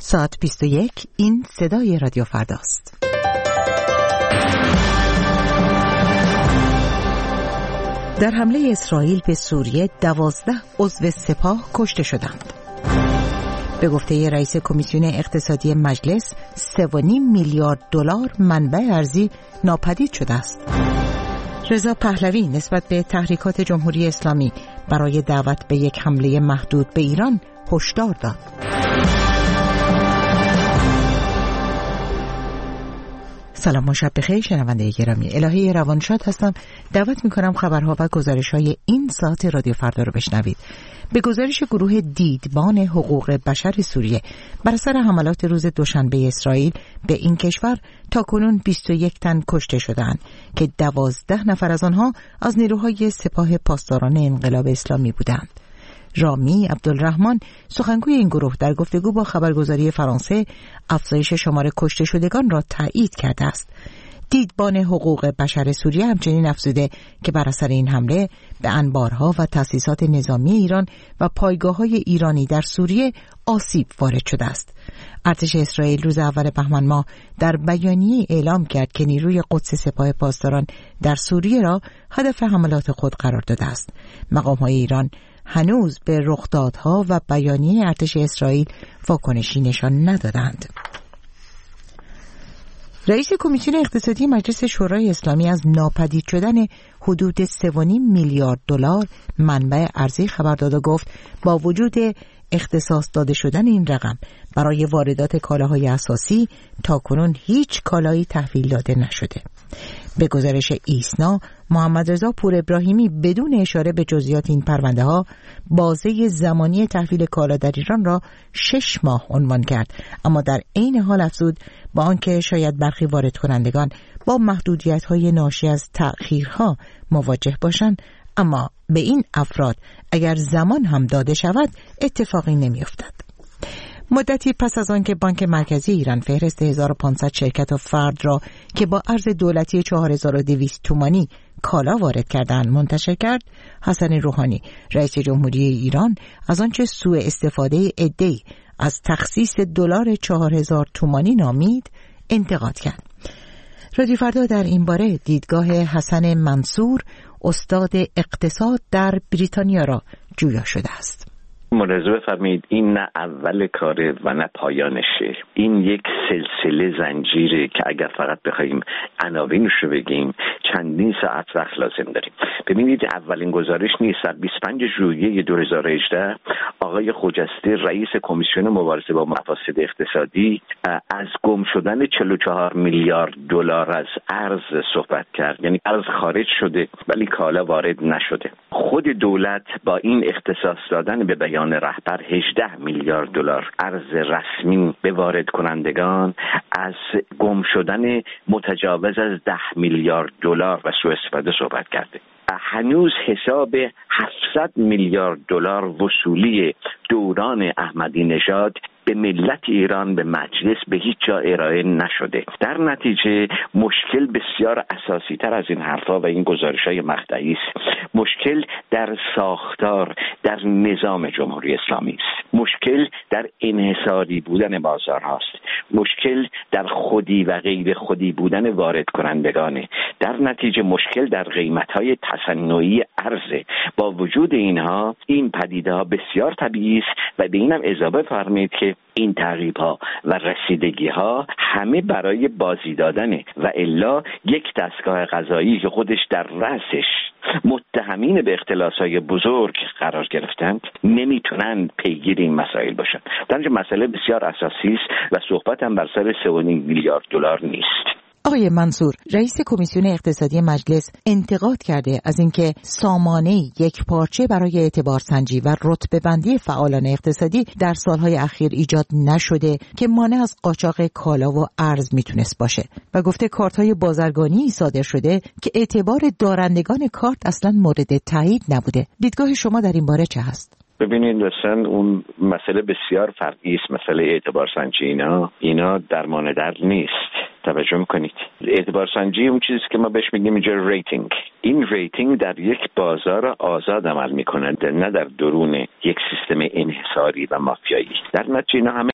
ساعت 21 این صدای رادیو فرداست. در حمله اسرائیل به سوریه 12 عضو سپاه کشته شدند. به گفته رئیس کمیسیون اقتصادی مجلس 3.5 میلیارد دلار منبع ارزی ناپدید شده است. رضا پهلوی نسبت به تحریکات جمهوری اسلامی برای دعوت به یک حمله محدود به ایران هشدار داد. سلام و شب بخیر شنونده گرامی، الهی روانشاد هستم. دعوت میکنم خبرها و گزارش‌های این ساعت رادیو فردا رو بشنوید. به گزارش گروه دیدبان حقوق بشر سوریه بر اثر حملات روز دوشنبه اسرائیل به این کشور تاکنون 21 تن کشته شدند که 12 نفر از آنها از نیروهای سپاه پاسداران انقلاب اسلامی بودند. رامی عبدالرحمن سخنگوی این گروه در گفتگو با خبرگزاری فرانسه افزایش شمار کشته شدگان را تایید کرده است. دیدبان حقوق بشر سوریه همچنین افزوده که بر اثر این حمله به انبارها و تأسیسات نظامی ایران و پایگاه‌های ایرانی در سوریه آسیب وارد شده است. ارتش اسرائیل روز اول بهمن ماه در بیانیه اعلام کرد که نیروی قدس سپاه پاسداران در سوریه را هدف حملات خود قرار داده است. مقام‌های ایران هنوز به رخدادها و بیانیه ارتش اسرائیل واکنشی نشان ندادند. رئیس کمیسیون اقتصادی مجلس شورای اسلامی از ناپدید شدن حدود 3.5 میلیارد دلار منبع ارزی خبر داد و گفت با وجود اختصاص داده شدن این رقم برای واردات کالاهای اساسی تاکنون هیچ کالایی تحویل داده نشده. به گزارش ایسنا، محمد رضا پور ابراهیمی بدون اشاره به جزئیات این پرونده ها بازه زمانی تحویل کالا در ایران را 6 ماه عنوان کرد، اما در عین حال افزود با آنکه شاید برخی وارد کنندگان با محدودیت های ناشی از تأخیرها مواجه باشند، اما به این افراد اگر زمان هم داده شود اتفاقی نمی‌افتد. مدتی پس از آنکه بانک مرکزی ایران فهرست 1500 شرکت و فرد را که با ارز دولتی 4200 تومانی کالا وارد کردند منتشر کرد، حسن روحانی رئیس جمهوری ایران از آنچه سوء استفاده عده‌ای از تخصیص دلار 4000 تومانی نامید انتقاد کرد. رادیو فردا در این باره دیدگاه حسن منصور استاد اقتصاد در بریتانیا را جویا شده است. ملاحظه بفرمایید این نه اول کاره و نه پایانشه. این یک سلسله زنجیره که اگر فقط بخوایم عناوینش رو بگیم چندین ساعت وقت لازم داریم. ببینید اولین گزارش نیست. در 25 ژوئیه 2018 آقای خجسته رئیس کمیسیون مبارزه با مفاسد اقتصادی از گم شدن 44 میلیارد دلار از ارز صحبت کرد. یعنی ارز خارج شده ولی کالا وارد نشده. خود دولت با این اختصاص دادن به بیان رهبر 18 میلیارد دلار ارز رسمی به وارد کنندگان از گم شدن متجاوز از 10 میلیارد دلار و سوء استفاده صحبت کرده. هنوز حساب 700 میلیارد دلار وصولی دوران احمدی نژاد به ملت ایران به مجلس به هیچ جا ارائه نشده. در نتیجه مشکل بسیار اساسی تر از این حرفا و این گزارش‌های مقطعی است. مشکل در ساختار، در نظام جمهوری اسلامی است. مشکل در انحصاری بودن بازار هاست. مشکل در خودی و غیر خودی بودن وارد کنندگانه. در نتیجه مشکل در قیمت‌های تصنعی ارز. با وجود اینها این پدیده‌ها بسیار طبیعی است و به اینم اضافه فرمایید که این تعقیب‌ها و رسیدگی‌ها همه برای بازی دادنه و الا یک دستگاه قضایی که خودش در رأسش متهمین به اختلاس‌های بزرگ قرار گرفتند نمیتونن پیگیر این مسائل باشن. در اینجا مسئله بسیار اساسی است و صحبت هم بر سر 3.5 میلیارد دلار نیست. آقای منصور، رئیس کمیسیون اقتصادی مجلس انتقاد کرده از اینکه سامانه یک پارچه برای اعتبار سنجی و رتبه بندی فعالان اقتصادی در سالهای اخیر ایجاد نشده که مانع از قاچاق کالا و ارز میتونست باشه و گفته کارت‌های بازرگانی صادر شده که اعتبار دارندگان کارت اصلاً مورد تایید نبوده. دیدگاه شما در این باره چه هست؟ ببینید مثلا اون مسئله بسیار فرعی است. مسئله اعتبار سنجی اینا درمان درد نیست. توجه میکنید اعتبار سنجی اون چیزی که ما بهش میگیم اینجا ریتینگ. این ریتینگ در یک بازار آزاد عمل میکنه، نه در درون یک سیستم انحصاری و مافیایی. در نتیجه اینا همه